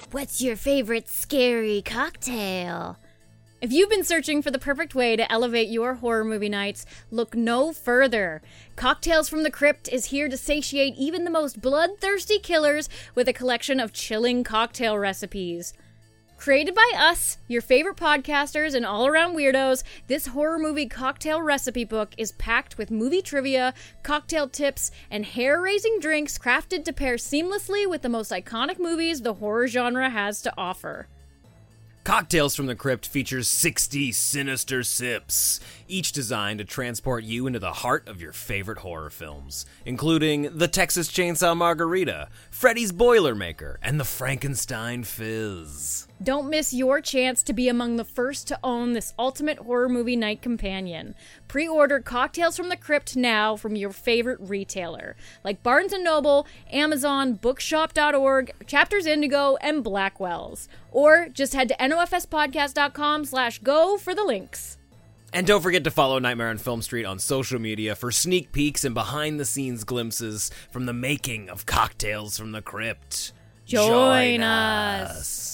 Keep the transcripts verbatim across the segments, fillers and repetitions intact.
What's your favorite scary cocktail? If you've been searching for the perfect way to elevate your horror movie nights, look no further. Cocktails from the Crypt is here to satiate even the most bloodthirsty killers with a collection of chilling cocktail recipes. Created by us, your favorite podcasters and all-around weirdos, this horror movie cocktail recipe book is packed with movie trivia, cocktail tips, and hair-raising drinks crafted to pair seamlessly with the most iconic movies the horror genre has to offer. Cocktails from the Crypt features sixty sinister sips, each designed to transport you into the heart of your favorite horror films, including the Texas Chainsaw Margarita, Freddy's Boilermaker, and the Frankenstein Fizz. Don't miss your chance to be among the first to own this ultimate horror movie night companion. Pre-order Cocktails from the Crypt now from your favorite retailer, like Barnes and Noble, Amazon, bookshop dot org, Chapters Indigo, and Blackwell's. Or just head to nofspodcast.com slash go for the links. And don't forget to follow Nightmare on Film Street on social media for sneak peeks and behind-the-scenes glimpses from the making of Cocktails from the Crypt. Join, Join us. us.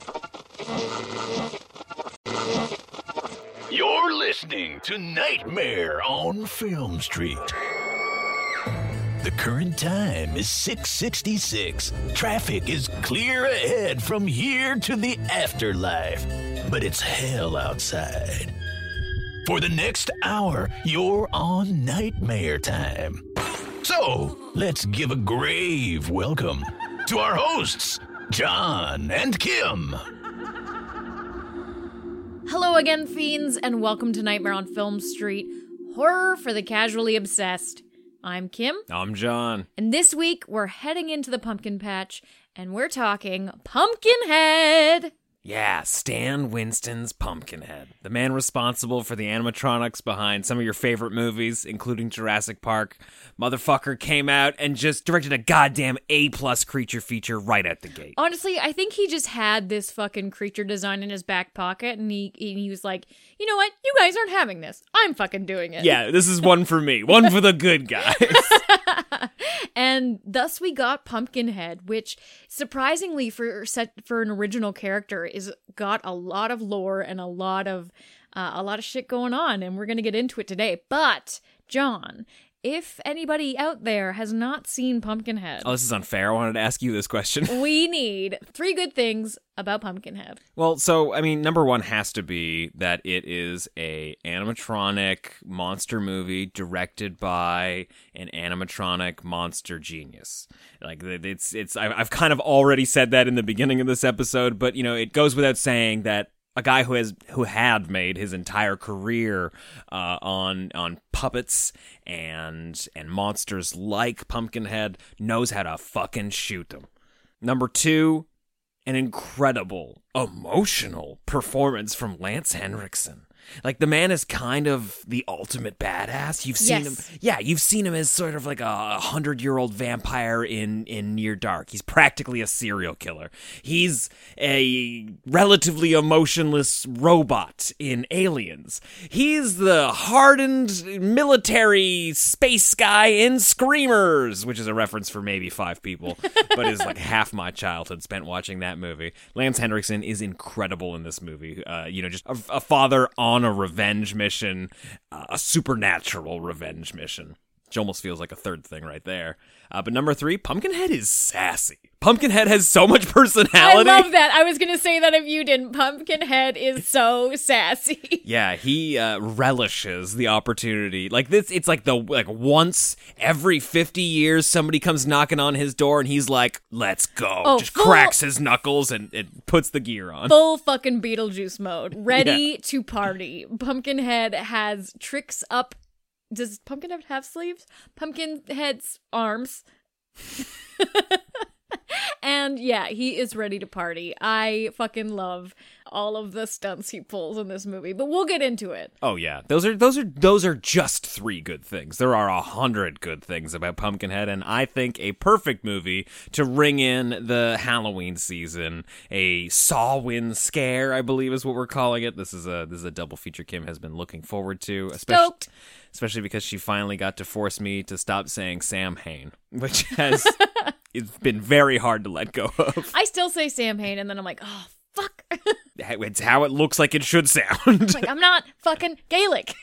You're listening to Nightmare on Film Street. The current time is six sixty-six. Traffic is clear ahead from here to the afterlife, but it's hell outside. For the next hour, you're on Nightmare time. So, let's give a grave welcome to our hosts, John and Kim. Hello again, fiends, and welcome to Nightmare on Film Street, horror for the casually obsessed. I'm Kim. I'm John. And this week, we're heading into the pumpkin patch, and we're talking Pumpkinhead. Yeah, Stan Winston's Pumpkinhead, the man responsible for the animatronics behind some of your favorite movies, including Jurassic Park. Motherfucker came out and just directed a goddamn A-plus creature feature right at the gate. Honestly, I think he just had this fucking creature design in his back pocket, and he, and he was like, you know what? You guys aren't having this. I'm fucking doing it. Yeah, this is one for me. One for the good guys. And thus we got Pumpkinhead, which surprisingly for set for an original character is got a lot of lore and a lot of uh, a lot of shit going on, and we're gonna get into it today. But John, if anybody out there has not seen Pumpkinhead, Oh, this is unfair. I wanted to ask you this question. we need three good things about Pumpkinhead. Well, so, I mean, number one has to be that it is a animatronic monster movie directed by an animatronic monster genius. Like, it's, it's, I've kind of already said that in the beginning of this episode, but, you know, it goes without saying that a guy who has who had made his entire career uh, on on puppets and and monsters like Pumpkinhead knows how to fucking shoot them. Number two, an incredible, emotional performance from Lance Henriksen. Like, the man is kind of the ultimate badass. You've seen Yes. him, yeah, you've seen him as sort of like a hundred-year-old vampire in, in Near Dark. He's practically a serial killer. He's a relatively emotionless robot in Aliens. He's the hardened military space guy in Screamers, which is a reference for maybe five people, but is like half my childhood spent watching that movie. Lance Henriksen is incredible in this movie. Uh, you know, just a, a father on a revenge mission, uh, a supernatural revenge mission, which almost feels like a third thing right there. Uh, but number three, Pumpkinhead is sassy. Pumpkinhead has so much personality. I love that. I was going to say that if you didn't. Pumpkinhead is so sassy. Yeah, he uh, relishes the opportunity. Like this, it's like the like once every fifty years somebody comes knocking on his door and he's like, "Let's go!" Oh, Just full- cracks his knuckles and it puts the gear on. Full fucking Beetlejuice mode. Ready to party. Pumpkinhead has tricks up. Does Pumpkinhead have sleeves? Pumpkinhead's arms. And yeah, he is ready to party. I fucking love all of the stunts he pulls in this movie, but we'll get into it. Oh yeah, those are those are those are just three good things. There are a hundred good things about Pumpkinhead, and I think a perfect movie to ring in the Halloween season. A Samhain scare, I believe, is what we're calling it. This is a this is a double feature Kim has been looking forward to, especially Stoked. especially because she finally got to force me to stop saying Sam Hain, which has it's been very hard to let go of. I still say Samhain, and then I'm like, oh, fuck. It's how it looks like it should sound. Like, I'm not fucking Gaelic.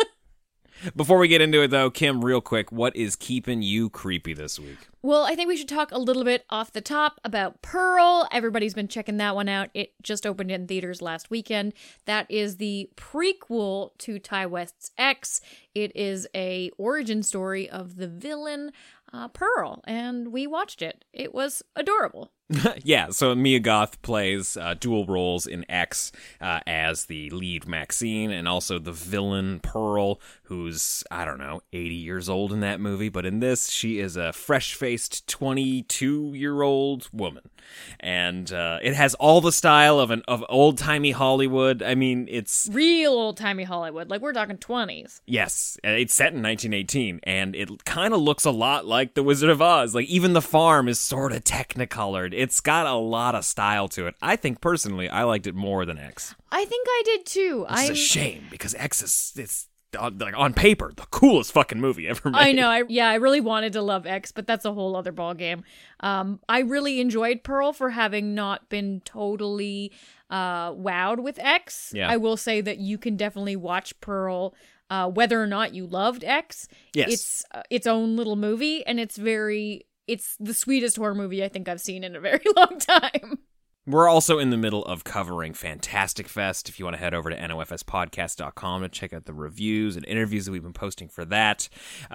Before we get into it, though, Kim, real quick, what is keeping you creepy this week? Well, I think we should talk a little bit off the top about Pearl. Everybody's been checking that one out. It just opened in theaters last weekend. That is the prequel to Ty West's X. It is a origin story of the villain, uh, Pearl, and we watched it. It was adorable. Yeah, so Mia Goth plays uh, dual roles in X uh, as the lead Maxine and also the villain Pearl, who's, I don't know, eighty years old in that movie. But in this, she is a fresh-faced twenty-two-year-old woman. And uh, it has all the style of an of old-timey Hollywood. I mean, it's... Real old-timey Hollywood. Like, we're talking twenties. Yes, it's set in nineteen eighteen, and it kind of looks a lot like The Wizard of Oz. Like, even the farm is sort of technicolored. It's got a lot of style to it. I think, personally, I liked it more than X. I think I did, too. It's I'm... a shame, because X is... It's, on, like, on paper, the coolest fucking movie ever made. I know. I, yeah, I really wanted to love X, but that's a whole other ballgame. Um, I really enjoyed Pearl for having not been totally uh, wowed with X. Yeah. I will say that you can definitely watch Pearl uh, whether or not you loved X. Yes. It's uh, its own little movie, and it's very... It's the sweetest horror movie I think I've seen in a very long time. We're also in the middle of covering Fantastic Fest. If you want to head over to N O F S podcast dot com to check out the reviews and interviews that we've been posting for that.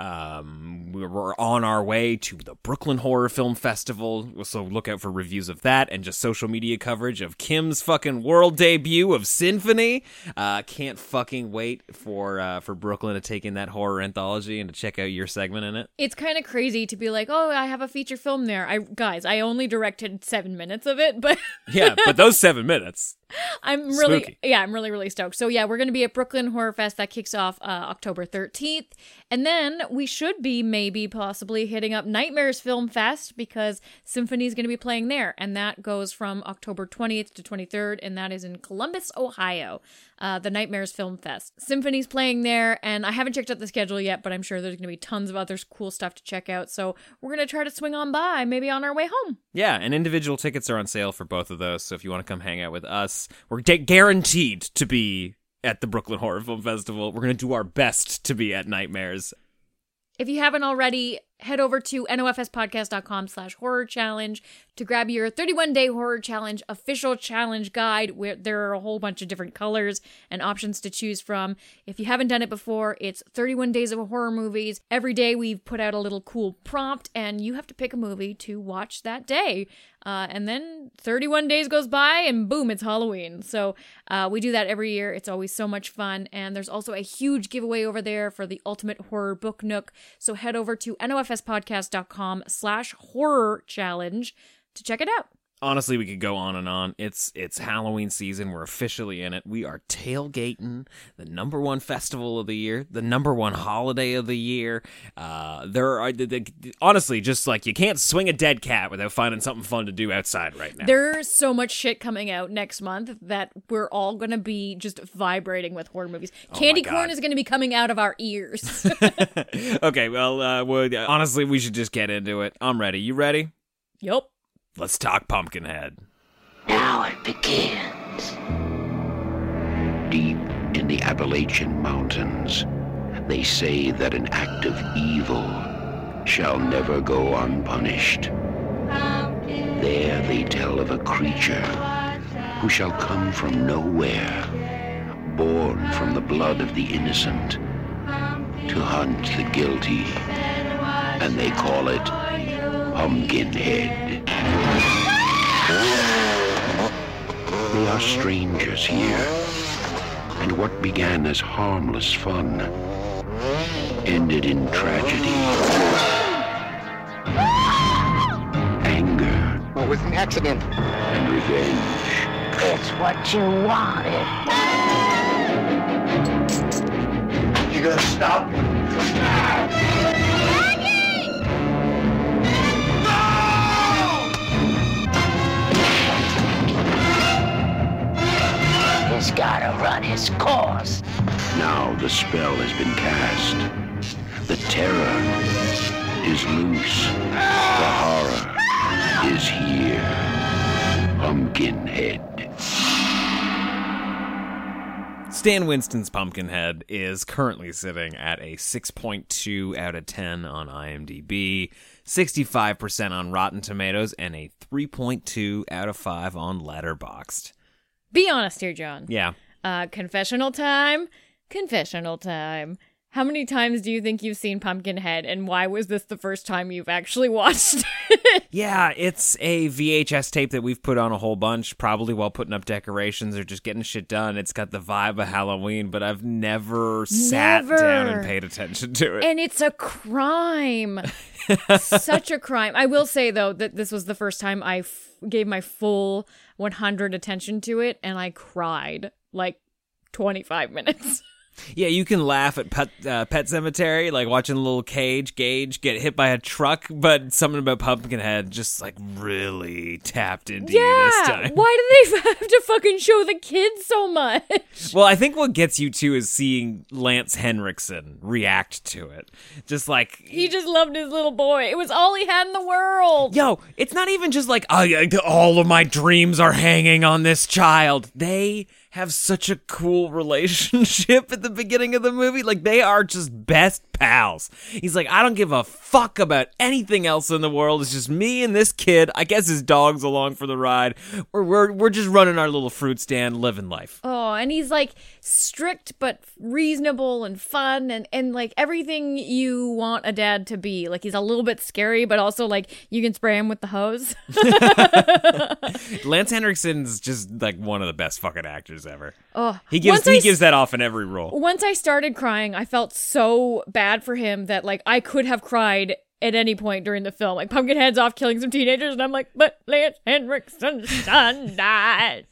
Um, we're on our way to the Brooklyn Horror Film Festival, so look out for reviews of that and just social media coverage of Kim's fucking world debut of Symphony. Uh, can't fucking wait for uh, for Brooklyn to take in that horror anthology and to check out your segment in it. It's kind of crazy to be like, oh, I have a feature film there. I Guys, I only directed seven minutes of it, but... Yeah, but those seven minutes. I'm really, Spooky. yeah, I'm really, really stoked. So yeah, we're going to be at Brooklyn Horror Fest. That kicks off uh, October thirteenth. And then we should be maybe possibly hitting up Nightmares Film Fest because Symphony is going to be playing there. And that goes from October twentieth to twenty-third. And that is in Columbus, Ohio, uh, the Nightmares Film Fest. Symphony's playing there. And I haven't checked out the schedule yet, but I'm sure there's going to be tons of other cool stuff to check out. So we're going to try to swing on by maybe on our way home. Yeah, and individual tickets are on sale for both of those. So if you want to come hang out with us, we're de- guaranteed to be at the Brooklyn Horror Film Festival. We're going to do our best to be at Nightmares. If you haven't already, head over to N O F S podcast dot com slash horror challenge to grab your thirty-one day horror challenge official challenge guide, where there are a whole bunch of different colors and options to choose from. If you haven't done it before, it's thirty-one days of horror movies. Every day we've put out a little cool prompt, and you have to pick a movie to watch that day. Uh, and then thirty-one days goes by, and boom, it's Halloween. So uh, we do that every year. It's always so much fun. And there's also a huge giveaway over there for the Ultimate Horror Book Nook. So head over to N O F S podcast dot com slash horror challenge to check it out. Honestly, we could go on and on. It's it's Halloween season. We're officially in it. We are tailgating the number one festival of the year, the number one holiday of the year. Uh, there are the, the, honestly, just like you can't swing a dead cat without finding something fun to do outside right now. There's so much shit coming out next month that we're all going to be just vibrating with horror movies. Oh Candy my corn God. is going to be coming out of our ears. Okay, well, uh, well, honestly, we should just get into it. I'm ready. You ready? Yup. Let's talk Pumpkinhead. Now it begins. Deep in the Appalachian Mountains, they say that an act of evil shall never go unpunished. There they tell of a creature who shall come from nowhere, born from the blood of the innocent, to hunt the guilty, and they call it Pumpkinhead. They are strangers here, and what began as harmless fun ended in tragedy, anger, What was an accident? and revenge. It's what you wanted. You gonna stop? He's gotta run his course. Now the spell has been cast. The terror is loose. The horror is here. Pumpkinhead. Stan Winston's Pumpkinhead is currently sitting at a six point two out of ten on IMDb, sixty-five percent on Rotten Tomatoes, and a three point two out of five on Letterboxd. Be honest here, John. Yeah. Uh, confessional time. Confessional time. How many times do you think you've seen Pumpkinhead, and why was this the first time you've actually watched it? Yeah, it's a V H S tape that we've put on a whole bunch, probably while putting up decorations or just getting shit done. It's got the vibe of Halloween, but I've never, sat Never. down and paid attention to it. And it's a crime. Such a crime. I will say, though, that this was the first time I f- gave my full one hundred attention to it, and I cried like twenty-five minutes. Yeah, you can laugh at Pet, uh, Pet Cemetery, like watching little Cage, Gage get hit by a truck, but something about Pumpkinhead just like really tapped into you this Yeah. time. Why do they have to fucking show the kids so much? Well, I think what gets you too is seeing Lance Henriksen react to it. Just like, He just loved his little boy. It was all he had in the world. yo, it's not even just like, oh, yeah, all of my dreams are hanging on this child. They have such a cool relationship at the beginning of the movie. Like, they are just best pals. He's like, I don't give a fuck about anything else in the world. It's just me and this kid. I guess his dog's along for the ride. We're, we're, we're just running our little fruit stand, living life. Oh, and he's like strict but reasonable and fun and, and like everything you want a dad to be. Like, he's a little bit scary, but also like you can spray him with the hose. Lance Henriksen's just like one of the best fucking actors ever. Oh, He gives once I he s- gives that off in every role. Once I started crying, I felt so bad for him that like I could have cried at any point during the film. Like, Pumpkinhead's off killing some teenagers, and I'm like, but Lance Henriksen's son died.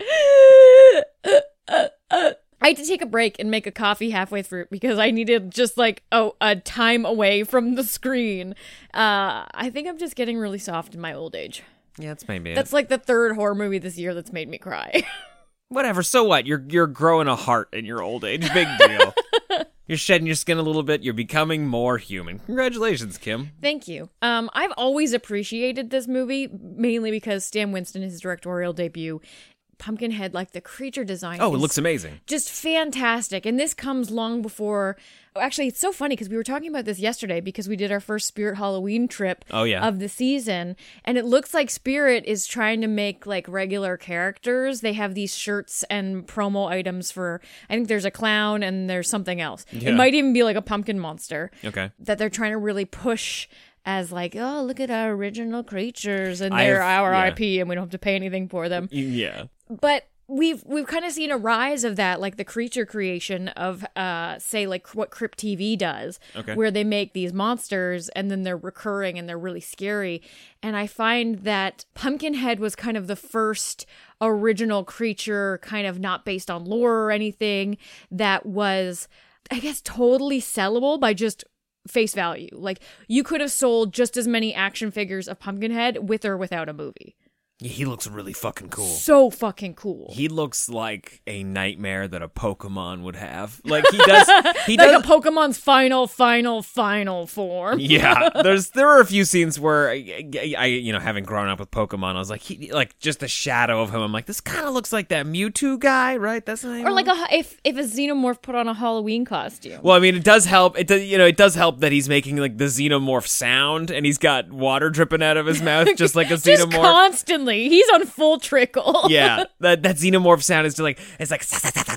I had to take a break and make a coffee halfway through because I needed just like oh, a time away from the screen. Uh, I think I'm just getting really soft in my old age. Yeah, that's maybe That's it. like the third horror movie this year that's made me cry. Whatever, so what? You're you're growing a heart in your old age. Big deal. You're shedding your skin a little bit. You're becoming more human. Congratulations, Kim. Thank you. Um, I've always appreciated this movie, mainly because Stan Winston, his directorial debut, Pumpkinhead, like the creature design. Oh, it is looks amazing. just fantastic. And this comes long before. Oh, actually, it's so funny because we were talking about this yesterday because we did our first Spirit Halloween trip Oh, yeah. of the season. And it looks like Spirit is trying to make like regular characters. They have these shirts and promo items for, I think there's a clown and there's something else. Yeah. It might even be like a pumpkin monster Okay. that they're trying to really push as like, oh, look at our original creatures and I've- they're our yeah. I P and we don't have to pay anything for them. Yeah. But we've we've kind of seen a rise of that, like the creature creation of uh say like what Crypt T V does, Okay. where they make these monsters and then they're recurring and they're really scary. And I find that Pumpkinhead was kind of the first original creature, kind of not based on lore or anything, that was, I guess, totally sellable by just face value. Like, you could have sold just as many action figures of Pumpkinhead with or without a movie. He looks really fucking cool. So fucking cool. He looks like a nightmare that a Pokemon would have. Like, he does. He Like does. a Pokemon's final, final, final form. Yeah, there's there are a few scenes where I, I, you know, having grown up with Pokemon, I was like, he, like just the shadow of him. I'm like, this kind of looks like that Mewtwo guy, right? That's the name. Or of like him? a if if a xenomorph put on a Halloween costume. Well, I mean, it does help. It does, you know, it does help that he's making like the xenomorph sound, and he's got water dripping out of his mouth, just like a Just xenomorph. constantly. He's on full trickle. Yeah, that that xenomorph sound is just like it's like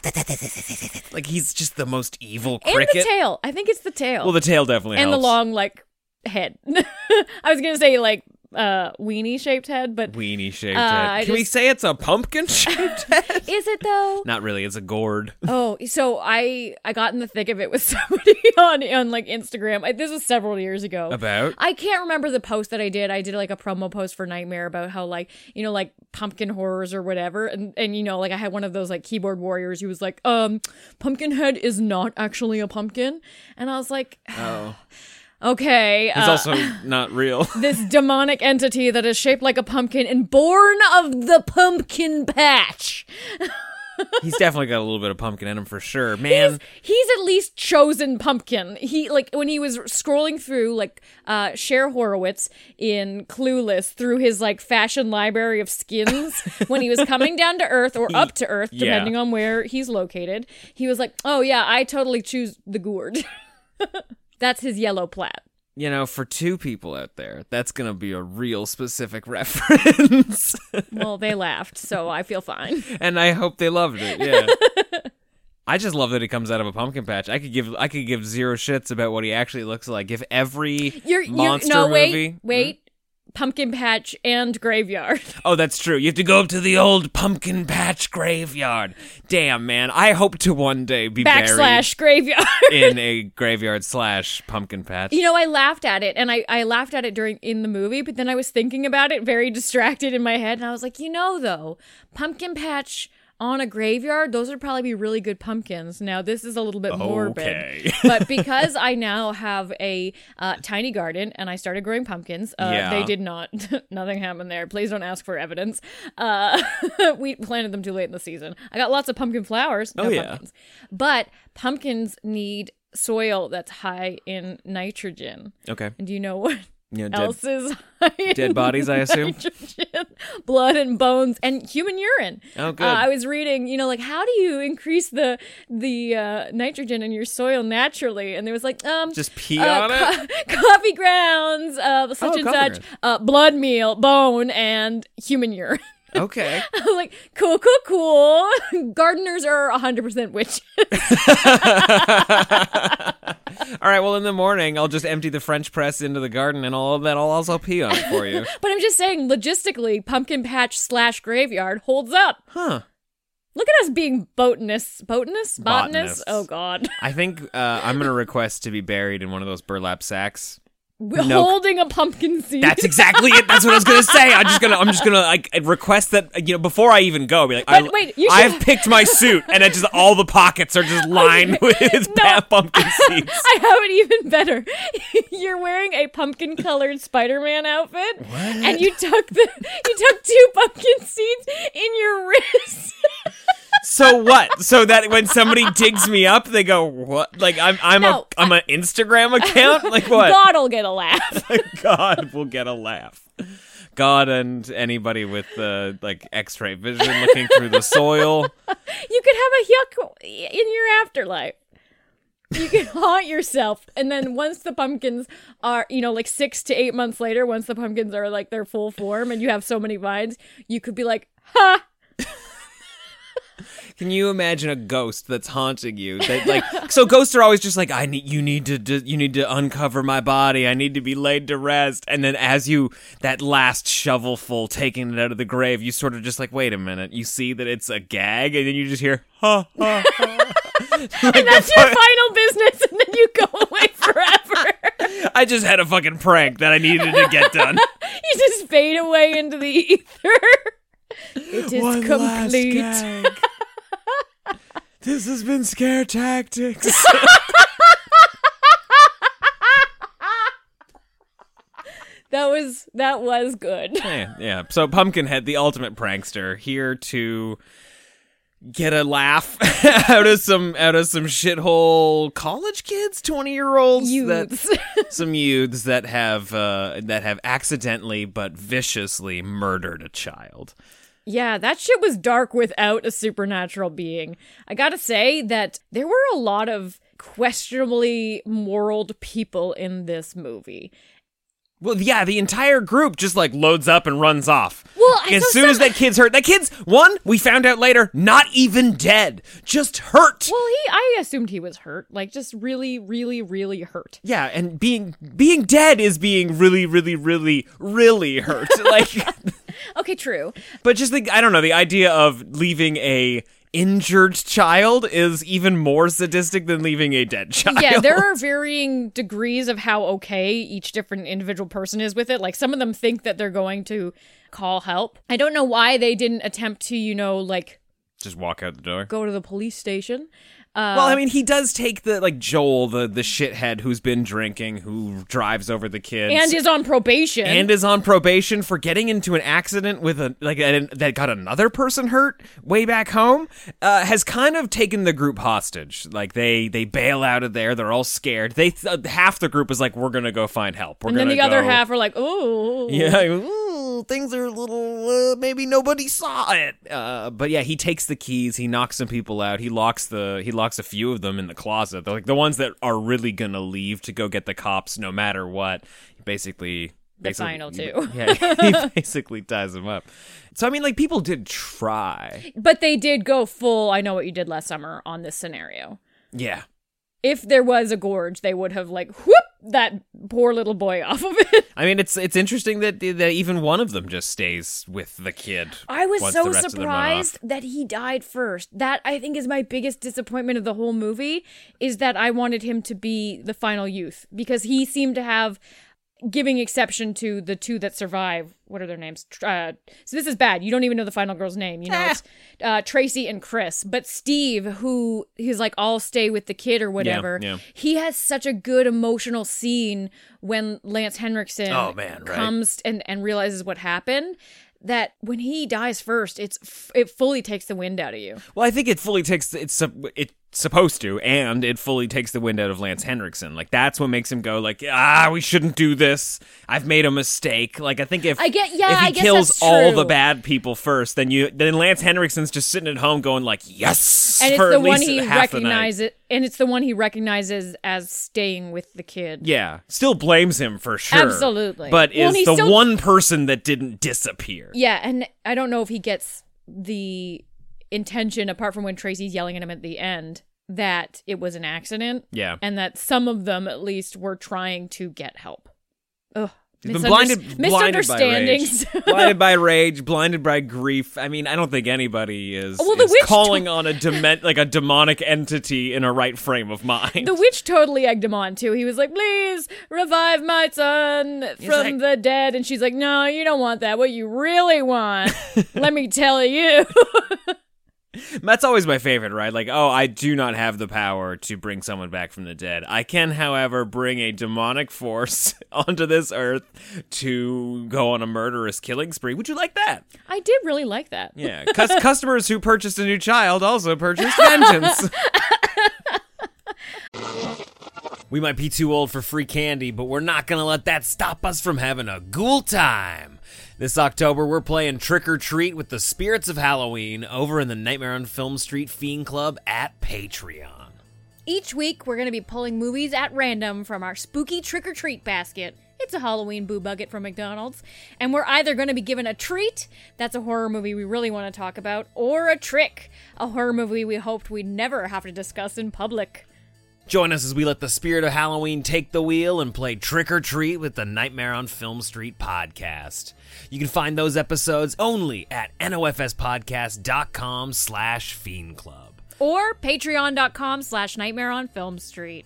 like he's just the most evil And cricket. the tail. I think it's the tail. Well, the tail definitely and helps. the long like head. I was gonna say like uh weenie shaped head, but weenie shaped Uh, head. I Can we just- say it's a pumpkin shaped head? is it though? Not really. It's a gourd. Oh, so I I got in the thick of it with somebody on on like Instagram. I, this was several years ago. About? I can't remember the post that I did. I did like a promo post for Nightmare about how like, you know, like pumpkin horrors or whatever. And and you know, like I had one of those like keyboard warriors who was like, um, Pumpkinhead is not actually a pumpkin. And I was like, Oh. okay. He's uh, also not real. this demonic entity that is shaped like a pumpkin and born of the pumpkin patch. He's definitely got a little bit of pumpkin in him for sure. Man, he's, he's at least chosen pumpkin. He like when he was scrolling through like uh Cher Horowitz in Clueless through his like fashion library of skins when he was coming down to Earth or up to Earth, Yeah. depending on where he's located. He was like, "Oh yeah, I totally choose the gourd." That's his yellow plaid. you know, for two people out there, that's going to be a real specific reference. Well, they laughed, so I feel fine. And I hope they loved it. Yeah. I just love that he comes out of a pumpkin patch. I could give I could give zero shits about what he actually looks like. If every You're, monster you're, no, movie, wait, wait. Pumpkin patch and graveyard. Oh, that's true. You have to go up to the old pumpkin patch graveyard. Damn, man. I hope to one day be Backslash graveyard. buried in a graveyard slash pumpkin patch. You know, I laughed at it, and I, I laughed at it during in the movie, but then I was thinking about it, very distracted in my head, and I was like, you know, though, pumpkin patch on a graveyard, those would probably be really good pumpkins. Now, this is a little bit morbid, Okay. but because I now have a uh, tiny garden and I started growing pumpkins, uh, Yeah. they did not, nothing happened there. Please don't ask for evidence. Uh, we planted them too late in the season. I got lots of pumpkin flowers, no Oh, yeah. pumpkins. But pumpkins need soil that's high in nitrogen. Okay. And do you know what You know, dead, else is high in dead bodies, I assume? nitrogen? Blood and bones and human urine. Oh, good. Uh, I was reading, you know, like how do you increase the the uh, nitrogen in your soil naturally? And there was like, um, Just pee uh, on it? co- coffee grounds, uh, such Oh, and coffee such, grounds. uh, blood meal, bone, and human urine. Okay. I was like, cool, cool, cool. Gardeners are one hundred percent witches. All right, well, in the morning, I'll just empty the French press into the garden, and all of that, I'll also pee on it for you. But I'm just saying, logistically, pumpkin patch slash graveyard holds up. Huh. Look at us being botanists. Botanists? Botanists? Botanists. Oh, God. I think uh, I'm going to request to be buried in one of those burlap sacks. We're No. holding a pumpkin seed. That's exactly it. That's what I was gonna say. I'm just gonna, I'm just gonna like request that you know before I even go, be like, But I, wait, you I've should- picked my suit, and it just all the pockets are just lined with No. pumpkin seeds. I have it even better. You're wearing a pumpkin-colored Spider-Man outfit, and you tuck the you tuck two pumpkin seeds in your wrist. So what? So that when somebody digs me up, they go, "What?" Like I'm, I'm No, a, I'm an Instagram account. Like what? God'll get a laugh. God will get a laugh. God and anybody with uh, like X-ray vision looking through the soil. You could have a yuck in your afterlife. You can haunt yourself, and then once the pumpkins are, you know, like six to eight months later, once the pumpkins are like their full form, and you have so many vines, you could be like, "Ha." Can you imagine a ghost that's haunting you? That, like, so ghosts are always just like, I need, you need to, do, you need to uncover my body. I need to be laid to rest. And then as you, that last shovelful taking it out of the grave, you sort of just like, wait a minute. You see that it's a gag, and then you just hear, ha, ha, ha. Like And that's the your fu- final business, and then you go away forever. I just had a fucking prank that I needed to get done. You just fade away into the ether. It is One last complete. gag. This has been Scare Tactics. That was that was good. yeah, yeah. So Pumpkinhead, the ultimate prankster, here to get a laugh out of some out of some shithole college kids, twenty year olds, Youths. some youths that have uh, that have accidentally but viciously murdered a child. Yeah, that shit was dark without a supernatural being. I gotta say that there were a lot of questionably moraled people in this movie. Well, yeah, the entire group just like loads up and runs off. Well, as so soon as some- that kid's hurt, that kid's one we found out later, not even dead, just hurt. Well, he I assumed he was hurt, like just really, really, really hurt. Yeah, and being being dead is being really, really, really, really hurt. Like, Okay, true. but just the I don't know, the idea of leaving a injured child is even more sadistic than leaving a dead child. Yeah, there are varying degrees of how okay each different individual person is with it. Like some of them think that they're going to call help. I don't know why they didn't attempt to, you know, like just walk out the door. go to the police station. Uh, Well, I mean, he does take the, like, Joel, the, the shithead who's been drinking, who drives over the kids. and is on probation. And is on probation for getting into an accident with a, like, a, that got another person hurt way back home, uh, has kind of taken the group hostage. Like, they, they bail out of there, they're all scared. They, th- half the group is like, we're gonna go find help. We're and then gonna the other go- half are like, ooh. Yeah, ooh, things are a little, uh, maybe nobody saw it. Uh, but yeah, he takes the keys, he knocks some people out, he locks the, he locks a few of them in the closet. They're like the ones that are really gonna leave to go get the cops no matter what. He basically... The basically- final two. Yeah, he basically ties them up. So, I mean, like, people did try. But they did go full, I know what you did last summer on this scenario. Yeah. If there was a gorge, they would have, like, whoop, that poor little boy off of it. I mean, it's it's interesting that, that even one of them just stays with the kid. I was once so the rest of them run surprised off. that he died first. That, I think, is my biggest disappointment of the whole movie, is that I wanted him to be the final youth, because he seemed to have, giving exception to the two that survive, what are their names? Uh, so this is bad. You don't even know the final girl's name. You know, it's uh, Tracy and Chris. But Steve, who he's like, I'll stay with the kid or whatever. yeah. He has such a good emotional scene when Lance Henriksen Oh, man, right. comes and, and realizes what happened. That when he dies first, it's f- it fully takes the wind out of you. Well, I think it fully takes it's sup- it's supposed to, and it fully takes the wind out of Lance Henriksen. Like, that's what makes him go like, ah, we shouldn't do this. I've made a mistake. Like, I think if I get- yeah, if he I guess kills that's all true. the bad people first, then you then Lance Henriksen's just sitting at home going like, yes, And it's for the at one least he half the night. recognizes, and it's the one he recognizes as staying with the kid. Yeah, still blames him for sure. Absolutely. But Well, and is he's the still- one person that didn't disappear. Yeah, and I don't know if he gets the intention, apart from when Tracy's yelling at him at the end, that it was an accident. Yeah. And that some of them, at least, were trying to get help. Ugh. He's been Misunder- blinded, blinded by misunderstandings. rage. blinded by rage, blinded by grief. I mean, I don't think anybody is, Well, the is witch calling to- on a dement like a demonic entity in a right frame of mind. The witch totally egged him on, too. He was like, please revive my son from like- the dead. And she's like, no, you don't want that. What you really want, let me tell you. That's always my favorite, right? Like, oh, I do not have the power to bring someone back from the dead. I can, however, bring a demonic force onto this earth to go on a murderous killing spree. Would you like that? I did really like that. Yeah. Cus- customers who purchased a new child also purchased vengeance. We might be too old for free candy, but we're not going to let that stop us from having a ghoul time. This October, we're playing Trick or Treat with the Spirits of Halloween over in the Nightmare on Film Street Fiend Club at Patreon. Each week, we're going to be pulling movies at random from our spooky trick-or-treat basket. It's a Halloween boo bucket from McDonald's. And we're either going to be given a treat, that's a horror movie we really want to talk about, or a trick, a horror movie we hoped we'd never have to discuss in public. Join us as we let the spirit of Halloween take the wheel and play Trick or Treat with the Nightmare on Film Street podcast. You can find those episodes only at nofspodcast.com slash Fiend Club. Or patreon.com slash nightmare on film street.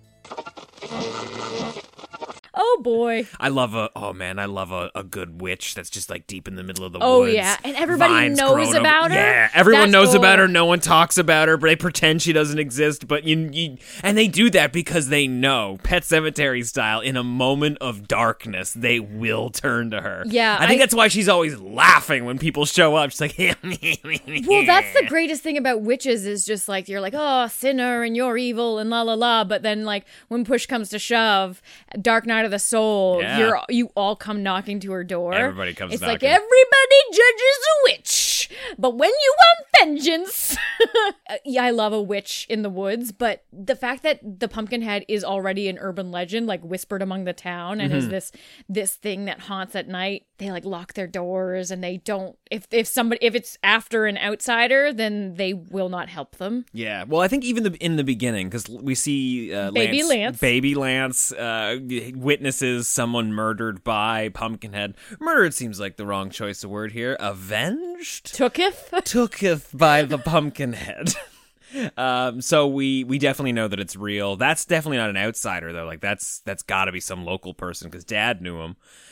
Oh boy. I love a, oh man, I love a, a good witch that's just like deep in the middle of the Oh, woods. yeah, and everybody Vines knows growing over- about her? Yeah, everyone That's- knows about oh. her. No one talks about her, but they pretend she doesn't exist. But you, you, and they do that because they know, Pet Sematary style, in a moment of darkness, they will turn to her. Yeah, I think I- that's why she's always laughing when people show up. She's like, Well, that's the greatest thing about witches is just like, you're like, oh, sinner and you're evil and la la la. But then like when push comes to shove, Dark Night of the Soul, Yeah. you're you all come knocking to her door. Everybody comes It's like knocking. everybody judges a witch, but when you want vengeance. Yeah, I love a witch in the woods, but the fact that the Pumpkinhead is already an urban legend, like whispered among the town, and Mm-hmm. is this this thing that haunts at night. They like lock their doors and they don't. If if somebody if it's after an outsider, then they will not help them. Yeah, well, I think even the, in the beginning, because we see uh, Baby Lance, Lance. baby Lance uh, witnesses someone murdered by Pumpkinhead. Murdered seems like the wrong choice of word here. Avenged? Tooketh. Tooketh by the Pumpkinhead. Um, so we we definitely know that it's real. That's definitely not an outsider though. Like that's that's got to be some local person because Dad knew him.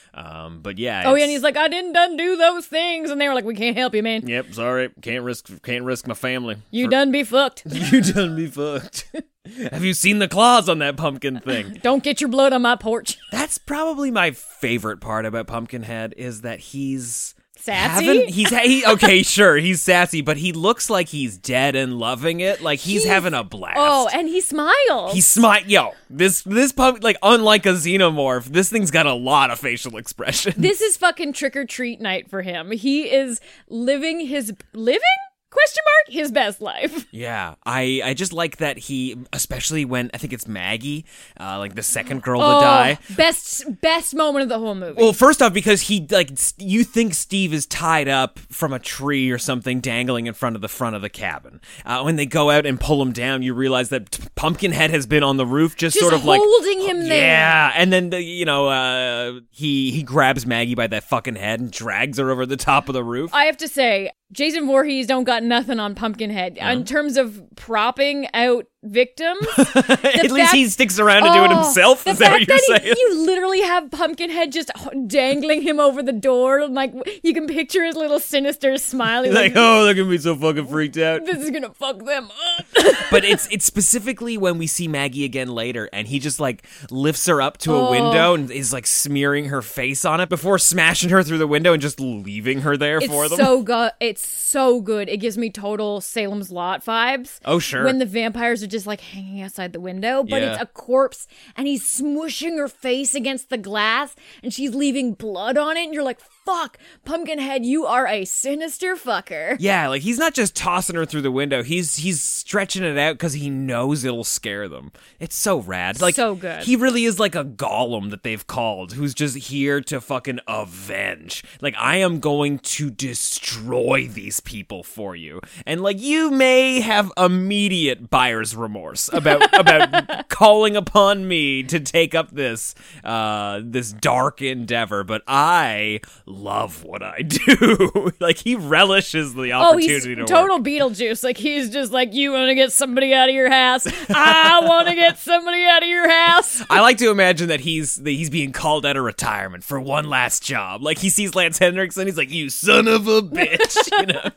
Um, but yeah. Oh, yeah, it's- and he's like, I didn't done do those things. And they were like, we can't help you, man. Yep, sorry. Can't risk can't risk my family. You For- done be fucked. You done be fucked. Have you seen the claws on that pumpkin thing? Don't get your blood on my porch. That's probably my favorite part about Pumpkinhead is that he's Sassy? having- he's he, okay, sure, he's sassy, but he looks like he's dead and loving it. Like he's, He's- having a blast. Oh, and he smiles. He smile. Yo, this this pump like unlike a xenomorph, this thing's got a lot of facial expression. This is fucking trick or treat night for him. He is living his living question mark his best life. Yeah, I I just like that he, especially when I think it's Maggie, uh, like the second girl Oh, to die. best best moment of the whole movie. Well, first off, because he like s- you think Steve is tied up from a tree or something, dangling in front of the front of the cabin. Uh, when they go out and pull him down, you realize that t- Pumpkinhead has been on the roof, just, Just sort of like holding him there. Yeah, and then the, you know uh, he he grabs Maggie by that fucking head and drags her over the top of the roof. I have to say, Jason Voorhees don't got nothing on Pumpkinhead in terms of propping out victims. At least he sticks around to do it Oh, himself. The Is that what fact you're that saying? he, you literally have Pumpkinhead just dangling him over the door, and like you can picture his little sinister smile. He's Like, like, oh, they're gonna be so fucking freaked out. this is gonna fuck them up. But it's it's specifically when we see Maggie again later, and he just like lifts her up to a Oh. window and is like smearing her face on it before smashing her through the window and just leaving her there It's for them. so good. It's so good. It gives me total Salem's Lot vibes. Oh, sure. When the vampires are just like hanging outside the window, but Yeah. it's a corpse, and he's smushing her face against the glass, and she's leaving blood on it, and you're like, fuck, Pumpkinhead, you are a sinister fucker. Yeah, like he's not just tossing her through the window. He's he's stretching it out because he knows it'll scare them. It's so rad. Like So good. He really is like a golem that they've called, who's just here to fucking avenge. Like I am going to destroy these people for you, and like you may have immediate buyer's remorse about about calling upon me to take up this uh this dark endeavor, but I love what I do. Like he relishes the Oh, he's opportunity to work. total Beetlejuice. Like, he's just like, you want to get somebody out of your house? I want to get somebody out of your house. I like to imagine that he's that he's being called out of retirement for one last job. Like he sees Lance Henriksen, he's like, "You son of a bitch," you know.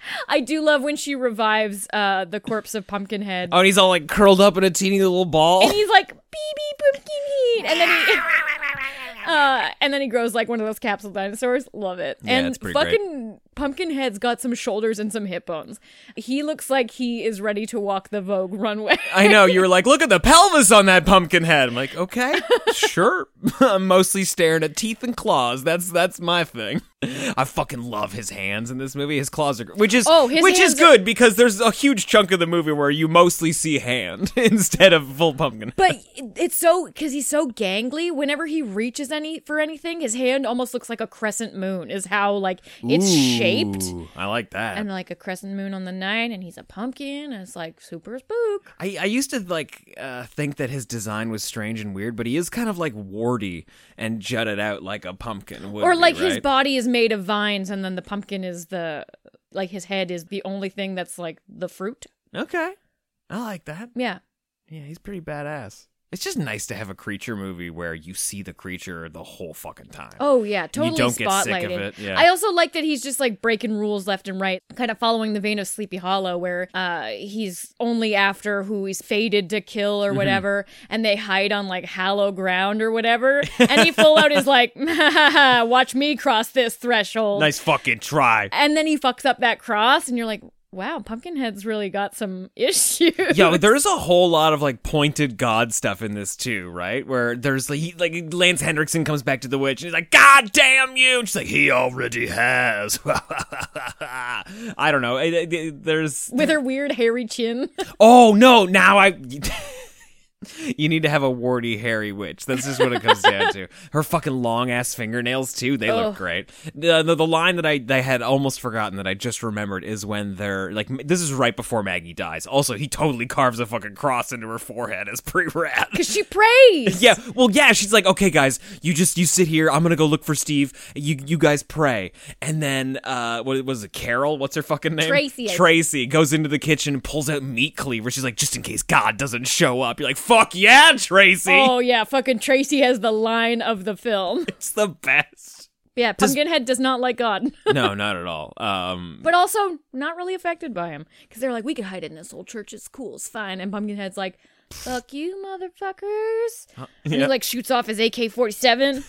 I do love when she revives uh, the corpse of Pumpkinhead. Oh, and he's all like curled up in a teeny little ball. And he's like, beep, beep, Pumpkinhead. And then he... Uh, and then he grows like one of those capsule dinosaurs. Love it. Yeah, and it's pretty fucking Pumpkinhead's got some shoulders and some hip bones. He looks like he is ready to walk the Vogue runway. I know, you were like, look at the pelvis on that pumpkin head. I'm like, okay, sure. I'm mostly staring at teeth and claws. That's that's my thing. I fucking love his hands in this movie. His claws are, gr- which is Oh, his which is hands are- good because there's a huge chunk of the movie where you mostly see hand instead of full pumpkin. But it- it's so, because he's so gangly, whenever he reaches any for anything, his hand almost looks like a crescent moon, is how like it's shaped. Ooh, I like that. And like a crescent moon on the night, and he's a pumpkin, and it's like super spook. I, I used to like uh, think that his design was strange and weird, but he is kind of like warty and jutted out like a pumpkin would Or be, like his right? body is made of vines, and then the pumpkin is the, like his head is the only thing that's like the fruit. Okay, I like that. Yeah. Yeah, he's pretty badass. It's just nice to have a creature movie where you see the creature the whole fucking time. Oh yeah, totally don't get spotlighted. sick of it, yeah. I also like that he's just like breaking rules left and right, kind of following the vein of Sleepy Hollow, where uh, he's only after who he's fated to kill or whatever, and they hide on like hollow ground or whatever, and he full out is like, "Watch me cross this threshold." Nice fucking try. And then he fucks up that cross, and you're like, wow, Pumpkinhead's really got some issues. Yo, there's a whole lot of like pointed God stuff in this too, right? Where there's like, he, like Lance Henriksen comes back to the witch and he's like, "God damn you!" And she's like, "He already has." I don't know. It- it- it- There's With her weird hairy chin. oh no, now I. You need to have a warty, hairy witch. That's just what it comes down to. Her fucking long ass fingernails too. They look Ugh. great. The, the the line that I I had almost forgotten that I just remembered is when they're like, this is right before Maggie dies. Also, he totally carves a fucking cross into her forehead. It's pretty rad. Because she prays. Yeah, well, yeah, she's like, "Okay, guys, you just, you sit here. I'm gonna go look for Steve. You you guys pray." And then, uh, what was it, Carol? What's her fucking name? Tracy, I think. Tracy goes into the kitchen and pulls out meat cleaver. She's like, "Just in case God doesn't show up." You're like, "Fuck fuck yeah, Tracy. Oh, yeah. Fucking Tracy has the line of the film. It's the best. Yeah, Pumpkinhead does not like God. No, not at all. Um, but also not really affected by him. Because they're like, we could hide in this old church. It's cool. It's fine. And Pumpkinhead's like, fuck you, motherfuckers. Uh, And yeah. he like shoots off his A K forty-seven.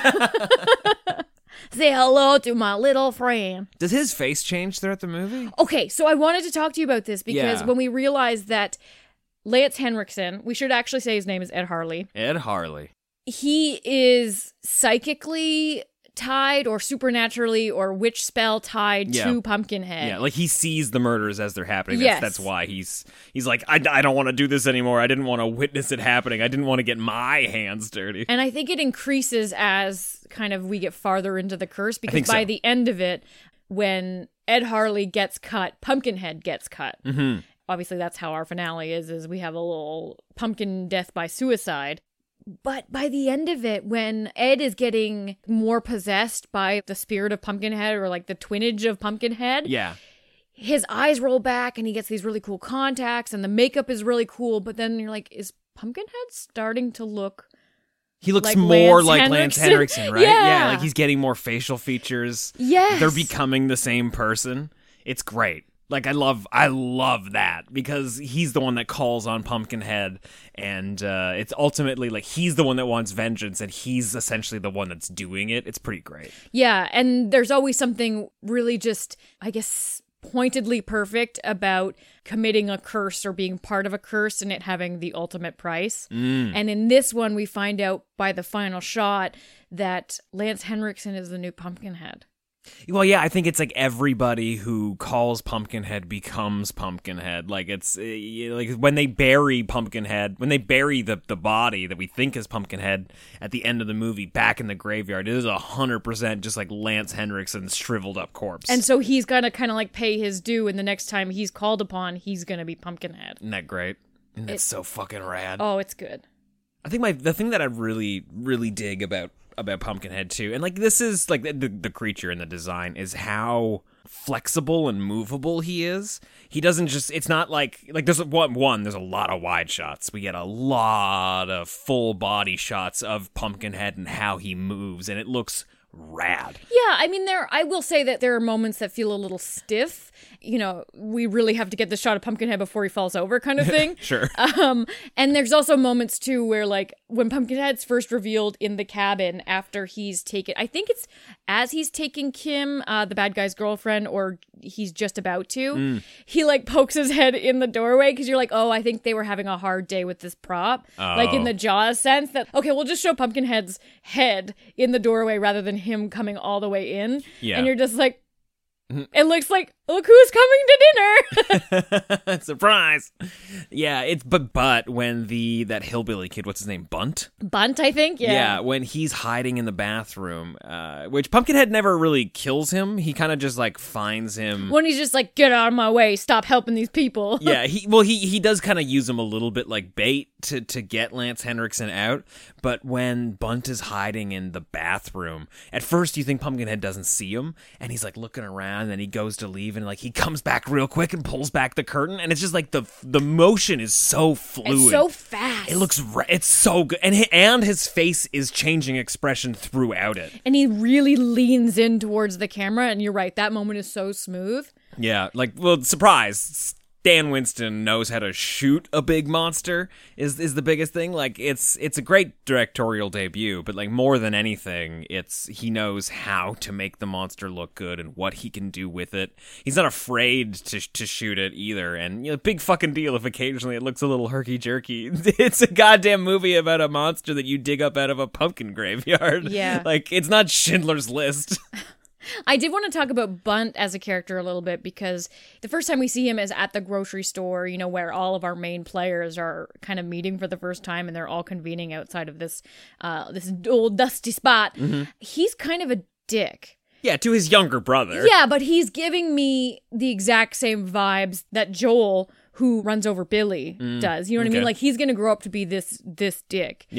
Say hello to my little friend. Does his face change throughout the movie? Okay, so I wanted to talk to you about this because Yeah. when we realized that Lance Henriksen, we should actually say his name is Ed Harley. Ed Harley. He is psychically tied or supernaturally or witch spell tied Yeah. to Pumpkinhead. Yeah, like he sees the murders as they're happening. That's, Yes. that's why he's he's like, I, I don't want to do this anymore. I didn't want to witness it happening. I didn't want to get my hands dirty. And I think it increases as kind of we get farther into the curse because think by so. the end of it, when Ed Harley gets cut, Pumpkinhead gets cut. Mm-hmm. Obviously, that's how our finale is, is we have a little pumpkin death by suicide. But by the end of it, when Ed is getting more possessed by the spirit of Pumpkinhead or like the twinage of Pumpkinhead, Yeah. his eyes roll back and he gets these really cool contacts and the makeup is really cool. But then you're like, is Pumpkinhead starting to look He looks like more Lance like Lance Henriksen? Henriksen, right? Yeah. like he's getting more facial features. Yes. They're becoming the same person. It's great. Like I love I love that because he's the one that calls on Pumpkinhead and uh, it's ultimately like he's the one that wants vengeance and he's essentially the one that's doing it. It's pretty great. Yeah, and there's always something really just, I guess, pointedly perfect about committing a curse or being part of a curse and it having the ultimate price. Mm. And in this one, we find out by the final shot that Lance Henriksen is the new Pumpkinhead. Well, yeah, I think it's like everybody who calls Pumpkinhead becomes Pumpkinhead. Like it's uh, you know, like when they bury Pumpkinhead, when they bury the, the body that we think is Pumpkinhead at the end of the movie back in the graveyard, it is a hundred percent just like Lance Henriksen's shriveled up corpse. And so he's gonna kind of like pay his due, and the next time he's called upon, he's gonna be Pumpkinhead. Isn't that great? And that's It- so fucking rad. Oh, it's good. I think my the thing that I really really dig about about Pumpkinhead too, and like this is like the the creature and the design is how flexible and movable he is. He doesn't just it's not like like there's one one there's a lot of wide shots. We get a lot of full body shots of Pumpkinhead and how he moves, and it looks rad. Yeah, I mean, there. I will say that there are moments that feel a little stiff. You know, we really have to get the shot of Pumpkinhead before he falls over, kind of thing. Sure. Um, and there's also moments too where, like, when Pumpkinhead's first revealed in the cabin after he's taken, I think it's as he's taking Kim, uh, the bad guy's girlfriend, or he's just about to. Mm. He like pokes his head in the doorway because you're like, oh, I think they were having a hard day with this prop, like in Oh. the Jaws sense that okay, we'll just show Pumpkinhead's head in the doorway rather than him coming all the way in. Yeah. And you're just like, it looks like, look who's coming to dinner. Surprise. Yeah, it's but but when the that hillbilly kid, what's his name, Bunt? Bunt, I think. Yeah. Yeah, when he's hiding in the bathroom, uh, which Pumpkinhead never really kills him. He kind of just like finds him. When he's just like, get out of my way, stop helping these people. Yeah, he well he he does kind of use him a little bit like bait to to get Lance Henriksen out. But when Bunt is hiding in the bathroom, at first you think Pumpkinhead doesn't see him, and he's like looking around, and then he goes to leave, and like he comes back real quick and pulls back the curtain, and it's just like the the motion is so fluid. It's so fast. It looks ra- it's so good, and hi- and his face is changing expression throughout it. And he really leans in towards the camera, and you're right, that moment is so smooth. Yeah, like well, surprise. Stan Winston knows how to shoot a big monster is is the biggest thing. Like it's it's a great directorial debut, but like more than anything, it's he knows how to make the monster look good and what he can do with it. He's not afraid to to shoot it either. And you know, big fucking deal if occasionally it looks a little herky jerky. It's a goddamn movie about a monster that you dig up out of a pumpkin graveyard. Yeah. Like it's not Schindler's List. I did want to talk about Bunt as a character a little bit because the first time we see him is at the grocery store, you know, where all of our main players are kind of meeting for the first time and they're all convening outside of this uh, this old dusty spot. Mm-hmm. He's kind of a dick. Yeah, to his younger brother. Yeah, but he's giving me the exact same vibes that Joel, who runs over Billy, does. You know what I okay. mean? Like he's going to grow up to be this this dick. Yeah.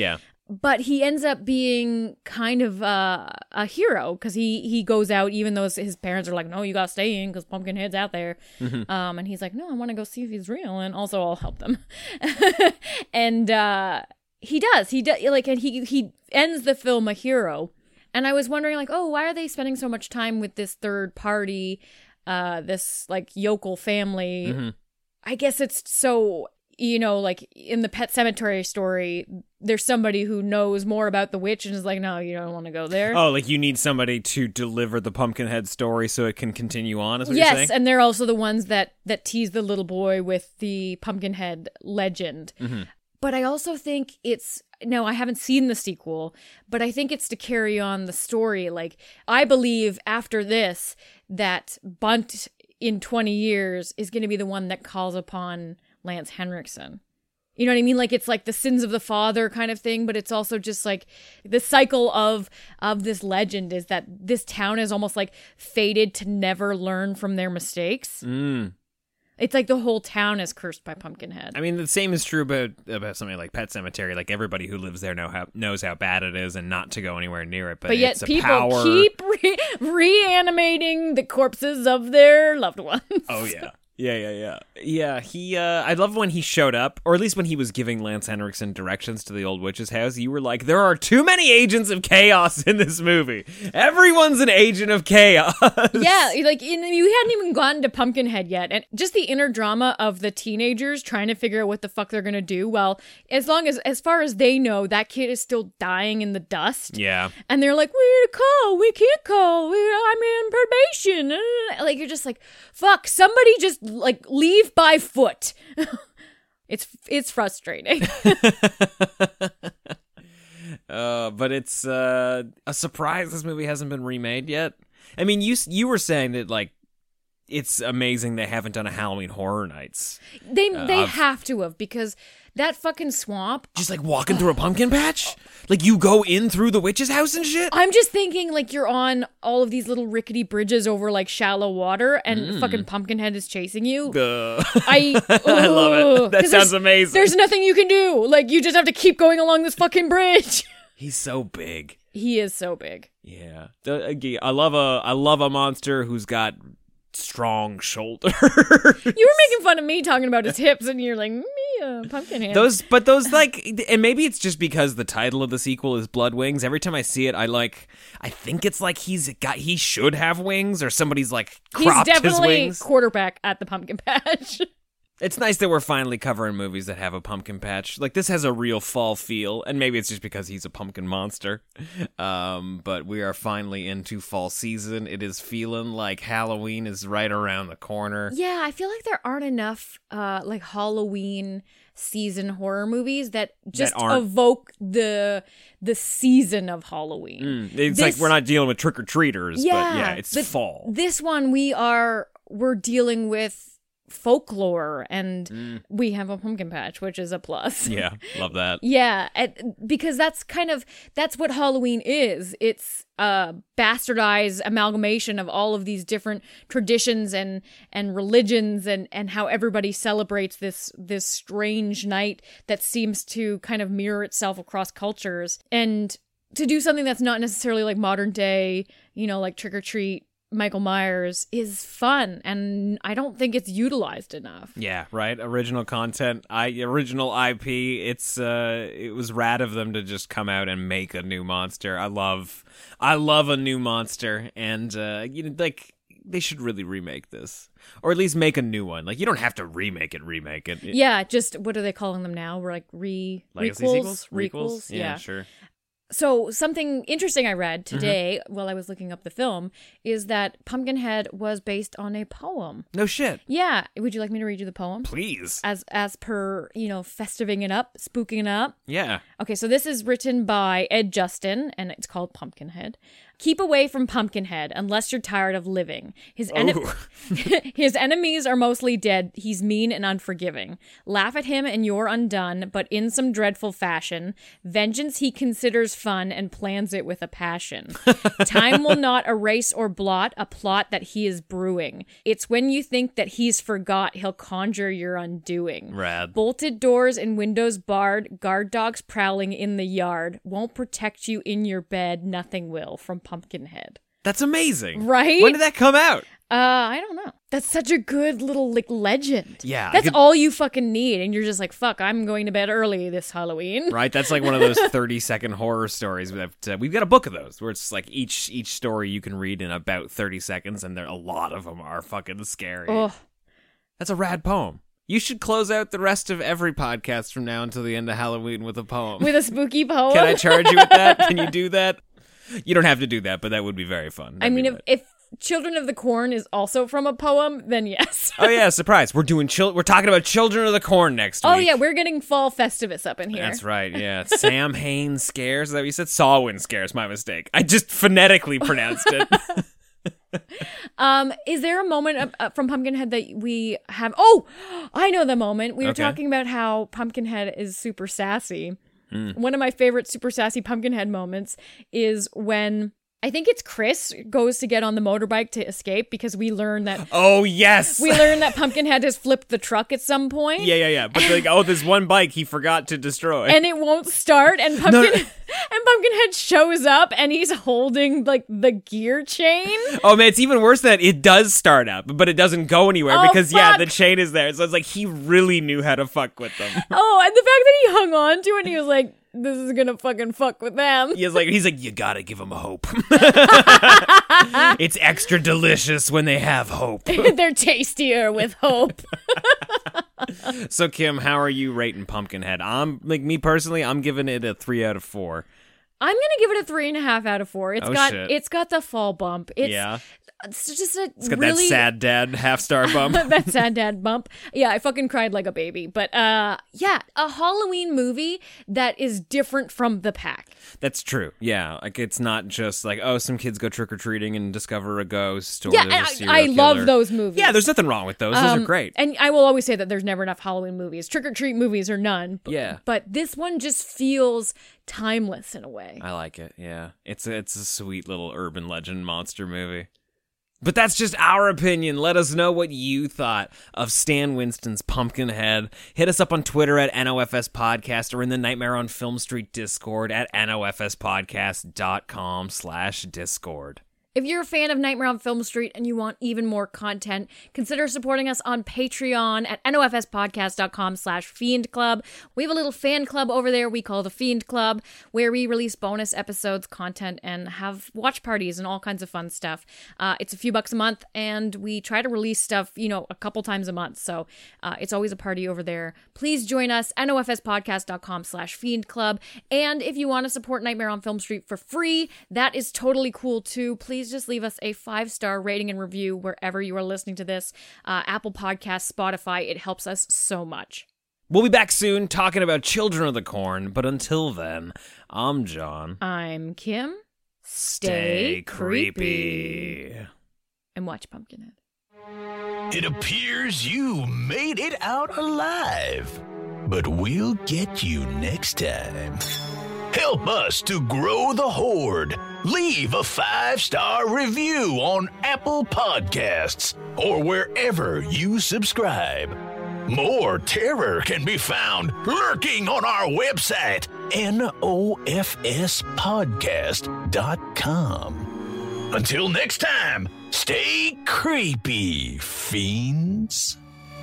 but he ends up being kind of uh, a hero because he, he goes out even though his parents are like, no, you gotta stay in because Pumpkinhead's out there. Mm-hmm. Um, and he's like, no, I want to go see if he's real, and also I'll help them. and uh, he does. He does like, and he he ends the film a hero. And I was wondering, like, oh, why are they spending so much time with this third party, uh, this like yokel family? Mm-hmm. I guess it's so. You know, like in the Pet Sematary story, there's somebody who knows more about the witch and is like, no, you don't want to go there. Oh, like you need somebody to deliver the Pumpkinhead story so it can continue on, is what yes, you're saying? Yes, and they're also the ones that, that tease the little boy with the Pumpkinhead legend. Mm-hmm. But I also think it's, no, I haven't seen the sequel, but I think it's to carry on the story. Like, I believe after this that Bunt in twenty years is going to be the one that calls upon Lance Henriksen. You know what I mean? Like, it's like the sins of the father kind of thing, but it's also just like the cycle of of this legend is that this town is almost like fated to never learn from their mistakes. Mm. It's like the whole town is cursed by Pumpkinhead. I mean, the same is true about about something like Pet Sematary. Like, everybody who lives there know how, knows how bad it is and not to go anywhere near it. But, but yet it's a people power... keep re- reanimating the corpses of their loved ones. Oh, yeah. Yeah, yeah, yeah. Yeah, he, uh, I love when he showed up, or at least when he was giving Lance Henriksen directions to the old witch's house, you were like, there are too many agents of chaos in this movie. Everyone's an agent of chaos. Yeah, like, in, you hadn't even gotten to Pumpkinhead yet, and just the inner drama of the teenagers trying to figure out what the fuck they're gonna do, well, as long as, as far as they know, that kid is still dying in the dust. Yeah. And they're like, we need to call, we can't call, we, I'm in probation. Like, you're just like, fuck, somebody just like leave by foot. it's it's frustrating. uh, but it's uh, a surprise this movie hasn't been remade yet. I mean, you you were saying that like it's amazing they haven't done a Halloween Horror Nights. They uh, they of, have to have because that fucking swamp. Just like walking through a pumpkin patch? Like you go in through the witch's house and shit? I'm just thinking like you're on all of these little rickety bridges over like shallow water and mm. fucking Pumpkinhead is chasing you. Uh, I I love it. That sounds there's, amazing. There's nothing you can do. Like you just have to keep going along this fucking bridge. He's so big. He is so big. Yeah. The, I love a I love a monster who's got strong shoulders. You were making fun of me talking about his hips, and you're like, me, uh, Pumpkinhead. Those, but those like, and maybe it's just because the title of the sequel is Blood Wings. Every time I see it, I like, I think it's like he's got, he should have wings, or somebody's like cropped he's definitely his wings. Quarterback at the pumpkin patch. It's nice that we're finally covering movies that have a pumpkin patch. Like, this has a real fall feel, and maybe it's just because he's a pumpkin monster. Um, but we are finally into fall season. It is feeling like Halloween is right around the corner. Yeah, I feel like there aren't enough, uh, like, Halloween season horror movies that just that evoke the the season of Halloween. Mm, it's this, like we're not dealing with trick-or-treaters, yeah, but yeah, it's but fall. This one, we are, we're dealing with folklore, and mm. we have a pumpkin patch, which is a plus. Yeah, love that. Yeah, because that's kind of, that's what Halloween is. It's a bastardized amalgamation of all of these different traditions and and religions, and and how everybody celebrates this this strange night that seems to kind of mirror itself across cultures. And to do something that's not necessarily like modern day, you know, like trick or treat Michael Myers is fun, and I don't think it's utilized enough. Yeah, right. Original content, I original I P. It's uh, it was rad of them to just come out and make a new monster. I love, I love a new monster, and uh, you know, like they should really remake this, or at least make a new one. Like you don't have to remake it, remake it. Yeah, just what are they calling them now? We're like re Legacy requels? sequels, requels. requels. Yeah, yeah, sure. So something interesting I read today mm-hmm. while I was looking up the film is that Pumpkinhead was based on a poem. No shit. Yeah. Would you like me to read you the poem? Please. As as per, you know, festiving it up, spooking it up. Yeah. Okay, so this is written by Ed Justin, and it's called Pumpkinhead. Keep away from Pumpkinhead unless you're tired of living. His, ene- His enemies are mostly dead. He's mean and unforgiving. Laugh at him and you're undone, but in some dreadful fashion. Vengeance he considers fun and plans it with a passion. Time will not erase or blot a plot that he is brewing. It's when you think that he's forgot, he'll conjure your undoing. Rad. Bolted doors and windows barred, guard dogs prowling in the yard. Won't protect you in your bed, nothing will. From Pumpkinhead. That's amazing. Right? When did that come out? Uh, I don't know. That's such a good little, like, legend. Yeah. I That's could- all you fucking need, and you're just like, fuck, I'm going to bed early this Halloween. Right? That's like one of those thirty-second horror stories. That, uh, we've got a book of those, where it's like each each story you can read in about thirty seconds, and there a lot of them are fucking scary. Oh, That's a rad poem. You should close out the rest of every podcast from now until the end of Halloween with a poem. with a spooky poem. Can I charge you with that? Can you do that? You don't have to do that, but that would be very fun. I That'd mean, be if, lit. if Children of the Corn is also from a poem, then yes. Oh yeah, surprise! We're doing chil- We're talking about Children of the Corn next Oh week. yeah, we're getting fall Festivus up in here. That's right. Yeah, Sam Hain Scares. Is that what you said? Sawin Scares. My mistake. I just phonetically pronounced it. Um, is there a moment of, uh, from Pumpkinhead that we have? Oh, I know the moment. We were Okay. talking about how Pumpkinhead is super sassy. Mm. One of my favorite super sassy Pumpkinhead moments is when I think it's Chris goes to get on the motorbike to escape because we learn that Oh yes. we learn that Pumpkinhead has flipped the truck at some point. yeah, yeah, yeah. But like, oh, there's one bike he forgot to destroy. And it won't start, and Pumpkin and Pumpkinhead shows up, and he's holding like the gear chain. Oh man, it's even worse than that. It does start up, but it doesn't go anywhere Oh, because yeah, fuck. the chain is there. So it's like he really knew how to fuck with them. Oh, and the fact that he hung on to it, and he was like, "This is gonna fucking fuck with them." He's like, he's like, you gotta give them hope. It's extra delicious when they have hope. They're tastier with hope. So Kim, how are you rating Pumpkinhead? I'm like me personally, I'm giving it a three out of four. I'm gonna give it a three and a half out of four. It's Oh, got shit. it's got the fall bump. It's, Yeah. it's just a It's got really that sad dad half star bump. that sad dad bump. Yeah, I fucking cried like a baby. But uh, yeah, a Halloween movie that is different from the pack. That's true. Yeah, like it's not just like, oh, some kids go trick or treating and discover a ghost or Yeah, there's a and serial I, I love killer. those movies. Yeah, there's nothing wrong with those. Those Um, are great. And I will always say that there's never enough Halloween movies. Trick or treat movies are none. b- Yeah. But this one just feels timeless in a way. I like it. Yeah, it's a, it's a sweet little urban legend monster movie. But that's just our opinion. Let us know what you thought of Stan Winston's Pumpkinhead. Hit us up on Twitter at N O F S Podcast or in the Nightmare on Film Street Discord at N O F S podcast dot com slash Discord. If you're a fan of Nightmare on Film Street and you want even more content, consider supporting us on Patreon at N O F S podcast dot com slash Fiend Club. We have a little fan club over there we call the Fiend Club, where we release bonus episodes, content, and have watch parties and all kinds of fun stuff. Uh, it's a few bucks a month, and we try to release stuff, you know, a couple times a month. So uh, it's always a party over there. Please join us, N O F S podcast dot com slash Fiend Club. And if you want to support Nightmare on Film Street for free, that is totally cool too. Please just leave us a five-star rating and review wherever you are listening to this. Uh, Apple Podcasts, Spotify, it helps us so much. We'll be back soon talking about Children of the Corn, but until then, I'm John. I'm Kim. Stay creepy. And watch Pumpkinhead. It appears you made it out alive, but we'll get you next time. Help us to grow the horde. Leave a five-star review on Apple Podcasts or wherever you subscribe. More terror can be found lurking on our website, N O F S podcast dot com. Until next time, stay creepy, fiends.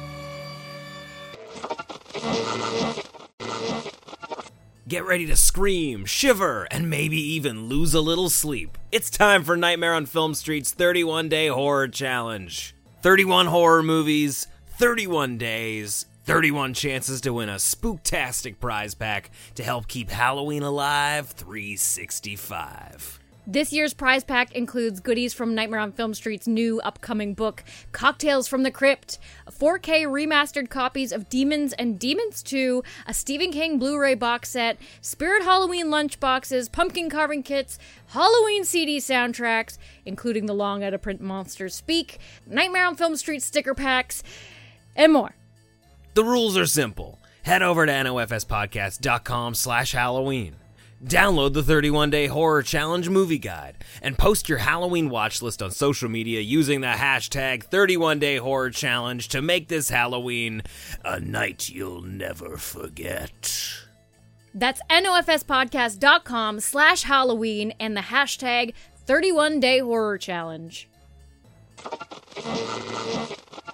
Get ready to scream, shiver, and maybe even lose a little sleep. It's time for Nightmare on Film Street's thirty-one day Horror Challenge. thirty-one horror movies, thirty-one days, thirty-one chances to win a spooktastic prize pack to help keep Halloween alive three sixty-five. This year's prize pack includes goodies from Nightmare on Film Street's new upcoming book, Cocktails from the Crypt, four K remastered copies of Demons and Demons two, a Stephen King Blu-ray box set, Spirit Halloween lunchboxes, pumpkin carving kits, Halloween C D soundtracks, including the long out-of-print Monsters Speak, Nightmare on Film Street sticker packs, and more. The rules are simple. Head over to nofspodcast.com slash Halloween. Download the thirty-one day Horror Challenge movie guide and post your Halloween watch list on social media using the hashtag thirty-one day Horror Challenge to make this Halloween a night you'll never forget. That's nofspodcast.com slash Halloween and the hashtag thirty-one day Horror Challenge.